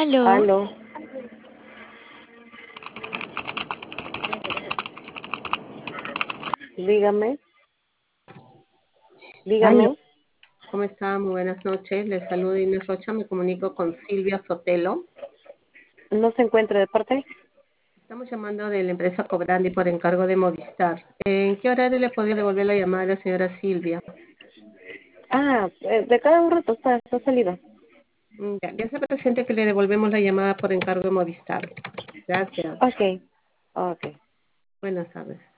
Aló, Aló, dígame, Aló, dígame. ¿cómo está? Muy buenas noches. Les saludo Inés Rocha. Me comunico con Silvia Sotelo. ¿No se encuentra de parte? Estamos llamando de la empresa Cobrandi por encargo de Movistar. ¿En qué horario le podría devolver la llamada a la señora Silvia? De cada un rato está salida. Ya se presente que le devolvemos la llamada por encargo de Movistar. Gracias. Ok, ok. Buenas tardes.